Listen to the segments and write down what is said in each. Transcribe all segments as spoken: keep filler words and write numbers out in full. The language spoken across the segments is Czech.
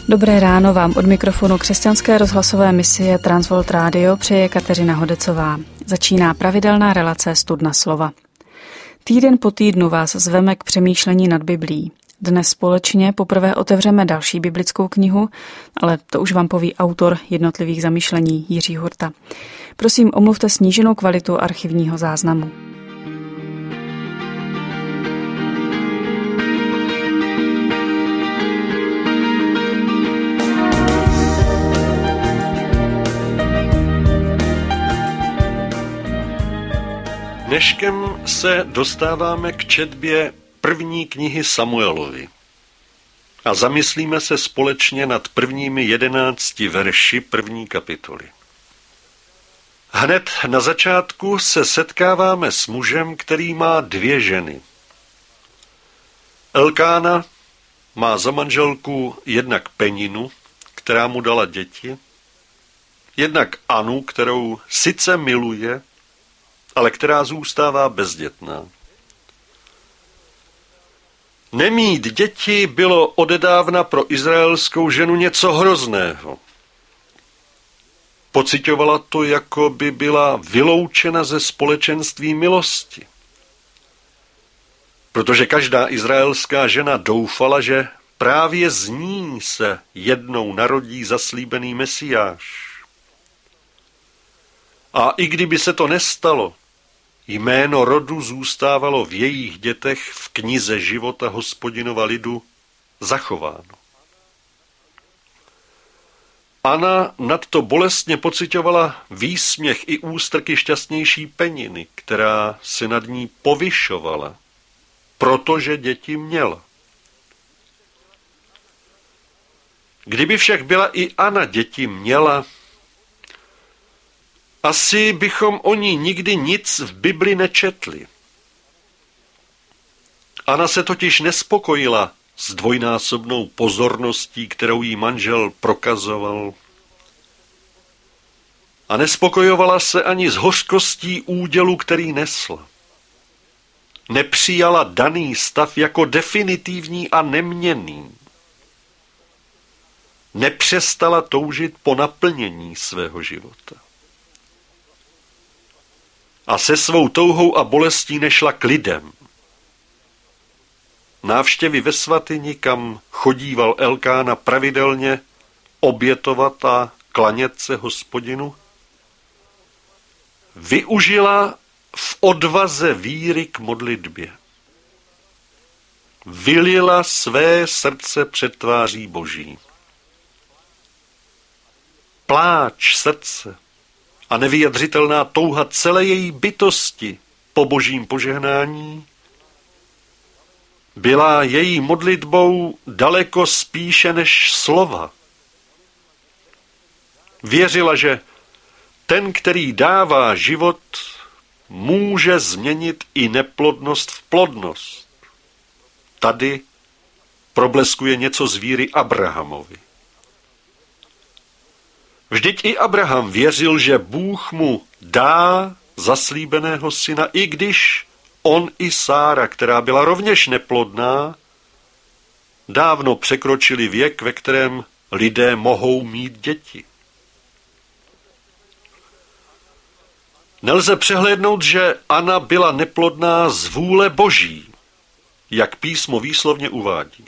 Dobré ráno vám od mikrofonu křesťanské rozhlasové misie Transworld Radio přeje Kateřina Hodecová. Začíná pravidelná relace Studna slova. Týden po týdnu vás zveme k přemýšlení nad Biblií. Dnes společně poprvé otevřeme další biblickou knihu, ale to už vám poví autor jednotlivých zamyšlení Jiří Hurta. Prosím, omluvte sníženou kvalitu archivního záznamu. Dneškem se dostáváme k četbě první knihy Samuelovi a zamyslíme se společně nad prvními jedenácti verši první kapitoly. Hned na začátku se setkáváme s mužem, který má dvě ženy. Elkána má za manželku jednak Peninu, která mu dala děti, jednak Anu, kterou sice miluje, ale která zůstává bezdětná. Nemít děti bylo odedávna pro izraelskou ženu něco hrozného. Pocitovala to, jako by byla vyloučena ze společenství milosti. Protože každá izraelská žena doufala, že právě z ní se jednou narodí zaslíbený Mesiáš. A i kdyby se to nestalo, jméno rodu zůstávalo v jejich dětech v knize života Hospodinova lidu zachováno. Ana nadto bolestně pocitovala výsměch i ústrky šťastnější Peniny, která se nad ní povyšovala, protože děti měla. Kdyby však byla i Ana děti měla, asi bychom o ní nikdy nic v Bibli nečetli. Ana se totiž nespokojila s dvojnásobnou pozorností, kterou jí manžel prokazoval. A nespokojovala se ani s hořkostí údělu, který nesla. Nepřijala daný stav jako definitivní a neměnný. Nepřestala toužit po naplnění svého života. A se svou touhou a bolestí nešla k lidem. Návštěvy ve svatyni, kam chodíval Elkána pravidelně obětovat a klanět se Hospodinu, využila v odvaze víry k modlitbě. Vylila své srdce před tváří Boží. Pláč srdce a nevyjadřitelná touha celé její bytosti po Božím požehnání byla její modlitbou daleko spíše než slova. Věřila, že ten, který dává život, může změnit i neplodnost v plodnost. Tady probleskuje něco z víry Abrahamovi. Vždyť i Abraham věřil, že Bůh mu dá zaslíbeného syna, i když on i Sára, která byla rovněž neplodná, dávno překročili věk, ve kterém lidé mohou mít děti. Nelze přehlédnout, že Ana byla neplodná z vůle Boží, jak písmo výslovně uvádí.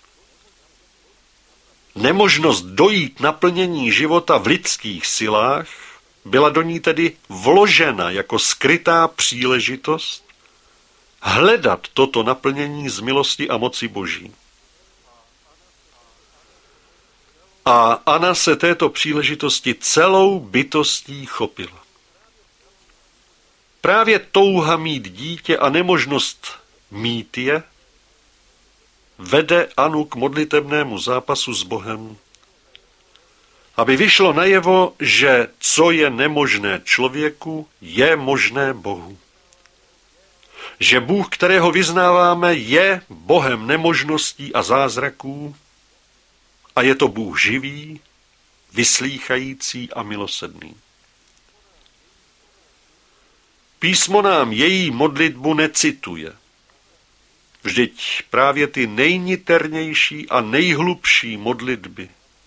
Nemožnost dojít naplnění života v lidských silách byla do ní tedy vložena jako skrytá příležitost hledat toto naplnění z milosti a moci Boží. A Ana se této příležitosti celou bytostí chopila. Právě touha mít dítě a nemožnost mít je vede Anu k modlitebnému zápasu s Bohem, aby vyšlo najevo, že co je nemožné člověku, je možné Bohu. Že Bůh, kterého vyznáváme, je Bohem nemožností a zázraků a je to Bůh živý, vyslýchající a milosrdný. Písmo nám její modlitbu necituje. Vždyť právě ty nejniternější a nejhlubší modlitby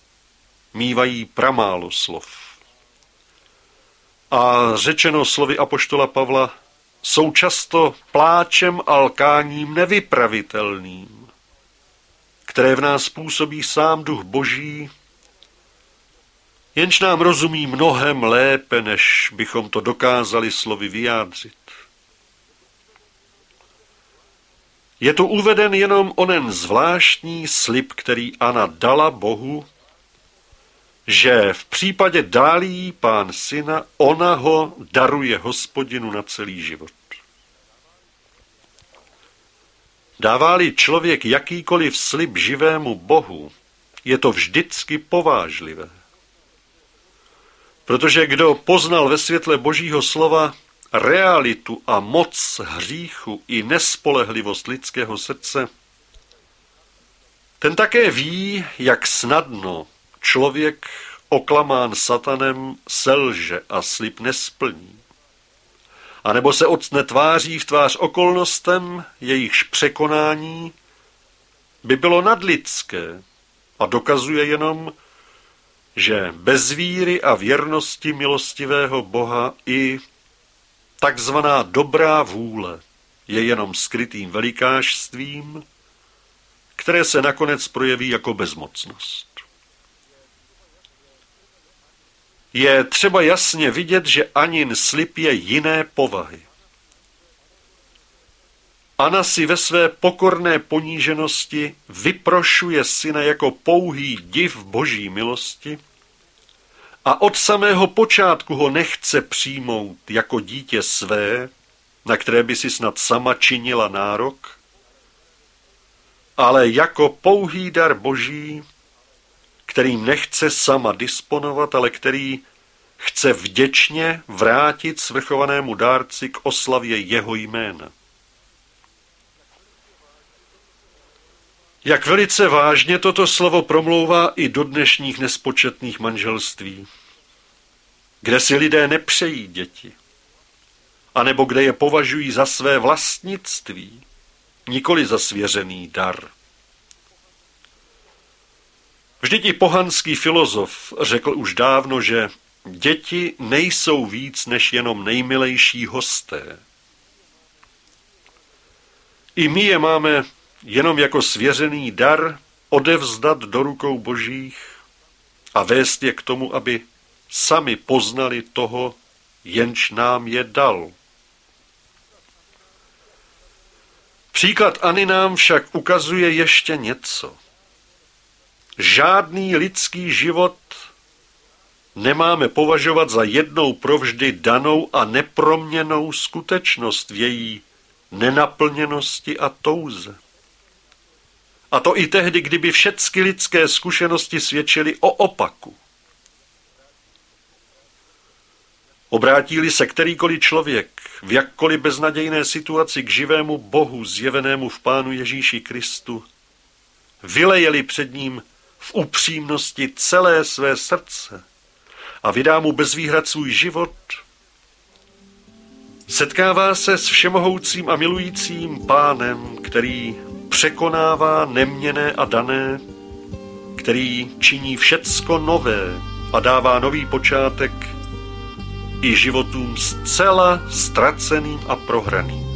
mívají pramálo slov. A řečeno slovy apoštola Pavla, jsou často pláčem a lkáním nevypravitelným, které v nás působí sám Duch Boží, jenž nám rozumí mnohem lépe, než bychom to dokázali slovy vyjádřit. Je tu uveden jenom onen zvláštní slib, který Anna dala Bohu, že v případě dálí Pán syna, ona ho daruje Hospodinu na celý život. Dává-li člověk jakýkoliv slib živému Bohu, je to vždycky povážlivé. Protože kdo poznal ve světle Božího slova realitu a moc hříchu i nespolehlivost lidského srdce, ten také ví, jak snadno člověk oklamán satanem selže a slib nesplní. A nebo se octne tváří v tvář okolnostem, jejichž překonání by bylo nadlidské a dokazuje jenom, že bez víry a věrnosti milostivého Boha i takzvaná dobrá vůle je jenom skrytým velikášstvím, které se nakonec projeví jako bezmocnost. Je třeba jasně vidět, že Anin slib je jiné povahy. Anna si ve své pokorné poníženosti vyprošuje syna jako pouhý div Boží milosti a od samého počátku ho nechce přijmout jako dítě své, na které by si snad sama činila nárok, ale jako pouhý dar Boží, kterým nechce sama disponovat, ale který chce vděčně vrátit svrchovanému dárci k oslavě jeho jména. Jak velice vážně toto slovo promlouvá i do dnešních nespočetných manželství, kde si lidé nepřejí děti, anebo kde je považují za své vlastnictví, nikoli za svěřený dar. Vždyť i pohanský filozof řekl už dávno, že děti nejsou víc než jenom nejmilejší hosté. I my je máme jenom jako svěřený dar odevzdat do rukou Božích a vést je k tomu, aby sami poznali toho, jenž nám je dal. Příklad Anny nám však ukazuje ještě něco. Žádný lidský život nemáme považovat za jednou provždy danou a neproměnnou skutečnost v její nenaplněnosti a touze. A to i tehdy, kdyby všechny lidské zkušenosti svědčily o opaku. Obrátí-li se kterýkoliv člověk v jakkoliv beznadějné situaci k živému Bohu zjevenému v Pánu Ježíši Kristu, vyleje-li před ním v upřímnosti celé své srdce a vydá mu bez výhrad svůj život, setkává se s všemohoucím a milujícím Pánem, který překonává neměnné a dané, který činí všecko nové a dává nový počátek i životům zcela ztraceným a prohraným.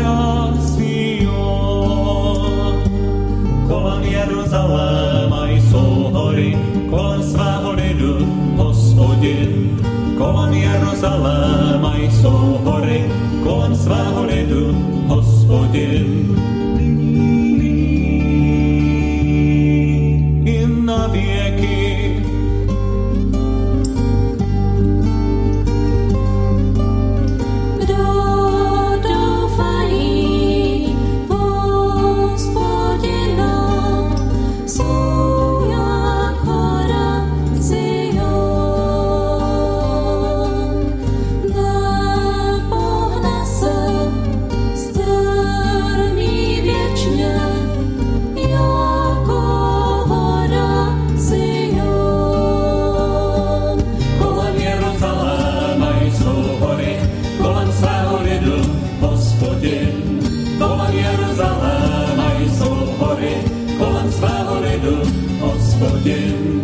Kolem Jeruzaléma jsou hory kolem svého lidu, Hospodin. Kolem Jeruzaléma jsou hory kolem svého lidu, Hospodin. I na věky. Hospodin,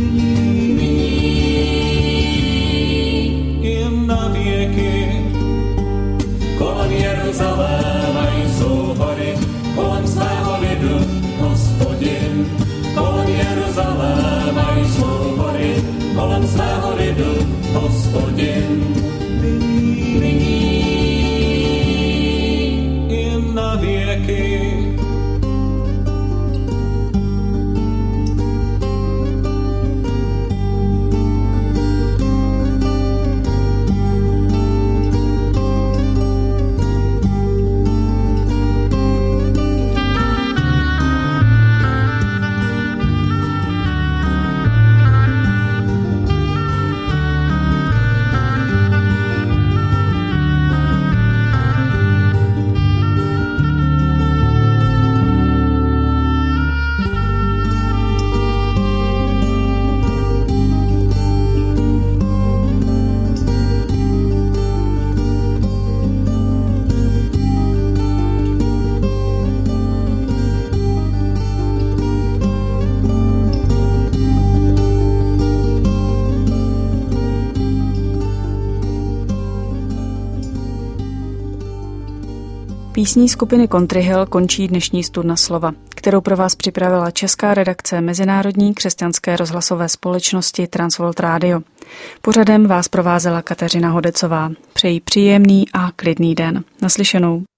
i na věky. Kolem Jeruzaléma jsou hory, kolem svého lidu, Hospodin. Kolem Jeruzaléma jsou hory, kolem svého lidu, Hospodin. I na věky. Písní skupiny Country Hill končí dnešní Studna slova, kterou pro vás připravila česká redakce Mezinárodní křesťanské rozhlasové společnosti Transworld Radio. Pořadem vás provázela Kateřina Hodecová. Přeji příjemný a klidný den. Naslyšenou.